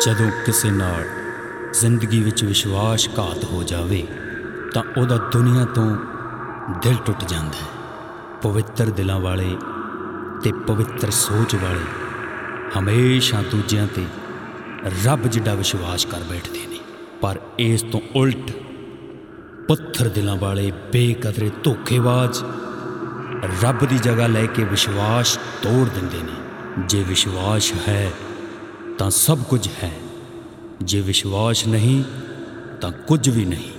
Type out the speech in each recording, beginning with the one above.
ਜਦੋਂ ਕਿਸੇ ਨਾਲ ਜ਼ਿੰਦਗੀ ਵਿੱਚ ਵਿਸ਼ਵਾਸਘਾਤ ਹੋ ਜਾਵੇ ਤਾਂ ਉਹਦਾ ਦੁਨੀਆ ਤੋਂ ਦਿਲ ਟੁੱਟ ਜਾਂਦਾ ਹੈ। ਪਵਿੱਤਰ ਦਿਲਾਂ ਵਾਲੇ ਅਤੇ ਪਵਿੱਤਰ ਸੋਚ ਵਾਲੇ ਹਮੇਸ਼ਾ ਦੂਜਿਆਂ 'ਤੇ ਰੱਬ ਜਿੱਡਾ ਵਿਸ਼ਵਾਸ ਕਰ ਬੈਠਦੇ ਨੇ, ਪਰ ਇਸ ਤੋਂ ਉਲਟ ਪੱਥਰ ਦਿਲਾਂ ਵਾਲੇ ਬੇਕਦਰੇ ਧੋਖੇਬਾਜ਼ ਰੱਬ ਦੀ ਜਗ੍ਹਾ ਲੈ ਕੇ ਵਿਸ਼ਵਾਸ ਤੋੜ ਦਿੰਦੇ ਨੇ। ਜੇ ਵਿਸ਼ਵਾਸ ਹੈ ਤਾਂ ਸਭ ਕੁਝ ਹੈ, ਜੇ ਵਿਸ਼ਵਾਸ ਨਹੀਂ ਤਾਂ ਕੁਝ ਵੀ ਨਹੀਂ।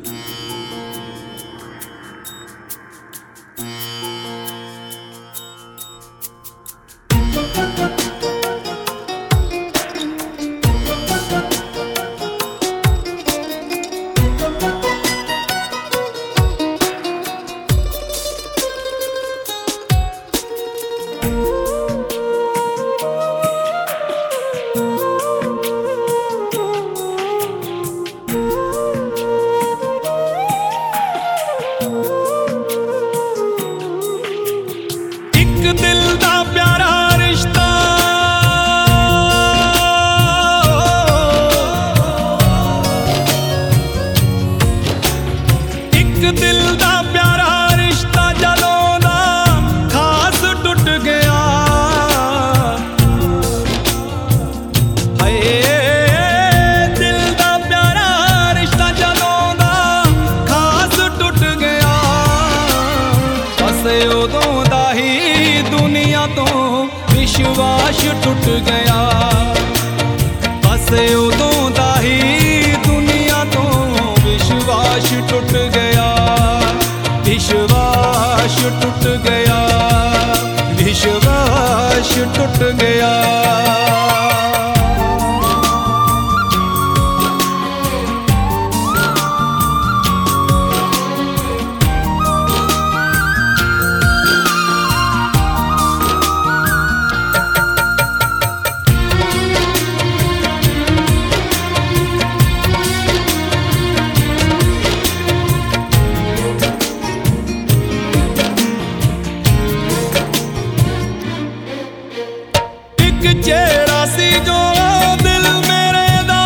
ਦਿਲ ਦਾ ਪਿਆਰਾ ਰਿਸ਼ਤਾ ਇੱਕ ਦਿਲ ਦਾ ਪਿਆਰਾ ਰਿਸ਼ਤਾ ਜਦੋਂ ਦਾ ਖਾਸ ਟੁੱਟ ਗਿਆ। ਹਾਏ ਦਿਲ ਦਾ ਪਿਆਰਾ ਰਿਸ਼ਤਾ ਜਦੋਂ ਦਾ ਖਾਸ ਟੁੱਟ ਗਿਆ। ਬਸ ਉਦੋਂ ਦਾ ਹੀ ਦੁਨੀਆ ਤੋਂ ਵਿਸ਼ਵਾਸ ਟੁੱਟ ਗਿਆ। ਬਸ ਉਦੋਂ ਦਾ ਹੀ ਦੁਨੀਆ ਤੋਂ ਵਿਸ਼ਵਾਸ ਟੁੱਟ ਗਿਆ। ਵਿਸ਼ਵਾਸ ਟੁੱਟ ਗਿਆ, ਵਿਸ਼ਵਾਸ ਟੁੱਟ ਗਿਆ। ਜਿਹੜਾ ਸੀ ਜੋ ਦਿਲ ਮੇਰੇ ਦਾ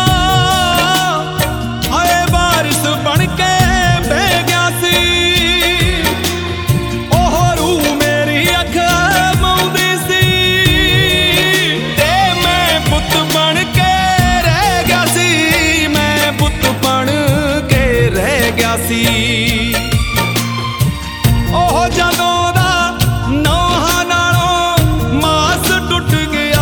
ਹਾਏ ਵਾਰਿਸ ਬਣ ਕੇ ਬਹਿ ਗਿਆ ਸੀ। ਉਹ ਰੂਹ ਮੇਰੀ ਅੱਖ ਮਾਉਂਦੀ ਸੀ ਤੇ ਮੈਂ ਪੁੱਤ ਬਣ ਕੇ ਰਹਿ ਗਿਆ ਸੀ। ਮੈਂ ਪੁੱਤ ਬਣ ਕੇ ਰਹਿ ਗਿਆ ਸੀ। ਉਹ ਜਦੋਂ ਦਾ ਨੌਹਾਂ ਨਾਲੋਂ ਮਾਸ ਟੁੱਟ ਗਿਆ।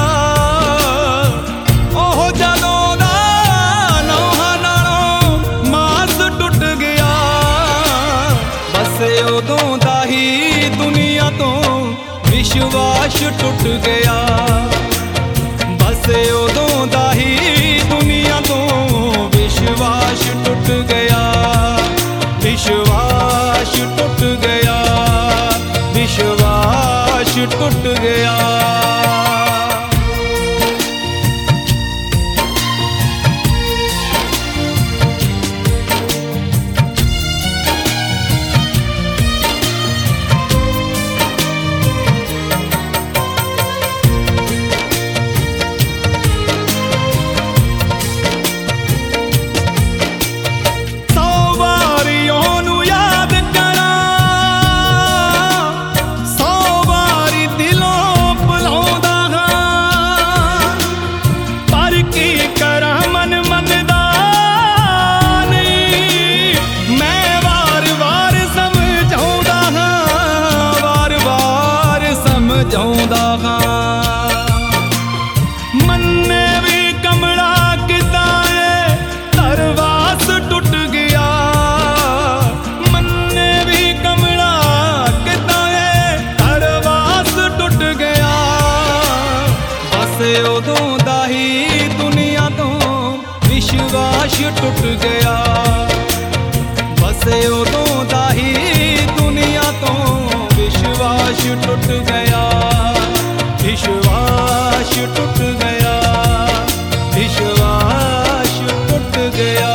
ਉਹ ਜਦੋਂ ਦਾ ਨੌਹਾਂ ਨਾਲੋਂ ਮਾਸ ਟੁੱਟ ਗਿਆ। ਬਸ ਉਦੋਂ ਦਾ ਹੀ ਦੁਨੀਆ ਤੋਂ ਵਿਸ਼ਵਾਸ ਟੁੱਟ ਗਿਆ। ਬਸ ਉਦੋਂ ਦਾ ਹੀ ਦੁਨੀਆ ਤੋਂ ਵਿਸ਼ਵਾਸ ਟੁੱਟ ਗਿਆ। ਵਿਸ਼ਵਾਸ ਟੁੱਟ ਗਿਆ, ਵਿਸ਼ਵਾਸ ਟੁੱਟ ਗਿਆ। ਮੰਨੇ ਵੀ ਕਮਲਾ ਕਿਦਾਂ ਏ ਧਰਵਾਸ ਟੁੱਟ ਗਿਆ। ਮੰਨੇ ਵੀ ਕਮਲਾ ਕਿਦਾਂ ਏ ਧਰਵਾਸ ਟੁੱਟ ਗਿਆ। ਬਸ ਉਦੋਂ ਦਾ ਹੀ ਦੁਨੀਆ ਤੋਂ ਵਿਸ਼ਵਾਸ ਟੁੱਟ ਗਿਆ। ਬਸ ਉਦੋਂ ਦਾ ਹੀ ਦੁਨੀਆ ਤੋਂ ਵਿਸ਼ਵਾਸ ਟੁੱਟ ਗਿਆ। ਵਿਸ਼ਵਾਸ ਟੁੱਟ ਗਿਆ, ਵਿਸ਼ਵਾਸ ਟੁੱਟ ਗਿਆ।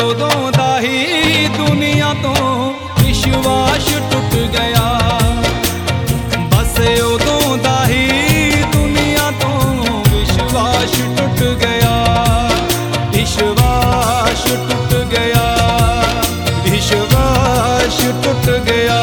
ਉਦੋਂ ਦਾ ਹੀ ਦੁਨੀਆ ਤੋਂ ਵਿਸ਼ਵਾਸ ਟੁੱਟ ਗਿਆ। ਬਸ ਉਦੋਂ ਦਾ ਹੀ ਦੁਨੀਆ ਤੋਂ ਵਿਸ਼ਵਾਸ ਟੁੱਟ ਗਿਆ। ਵਿਸ਼ਵਾਸ ਟੁੱਟ ਗਿਆ, ਵਿਸ਼ਵਾਸ ਟੁੱਟ ਗਿਆ।